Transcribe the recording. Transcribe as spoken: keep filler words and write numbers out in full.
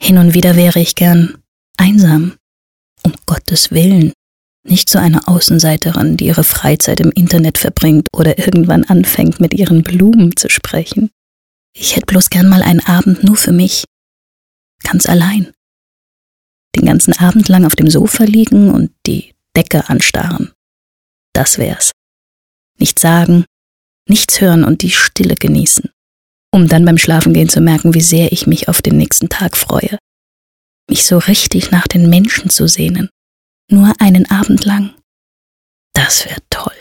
Hin und wieder wäre ich gern einsam. Um Gottes Willen. Nicht so eine Außenseiterin, die ihre Freizeit im Internet verbringt oder irgendwann anfängt, mit ihren Blumen zu sprechen. Ich hätte bloß gern mal einen Abend nur für mich. Ganz allein. Den ganzen Abend lang auf dem Sofa liegen und die Decke anstarren. Das wär's. Nichts sagen, nichts hören und die Stille genießen. Um dann beim Schlafengehen zu merken, wie sehr ich mich auf den nächsten Tag freue. Mich so richtig nach den Menschen zu sehnen. Nur einen Abend lang. Das wär toll.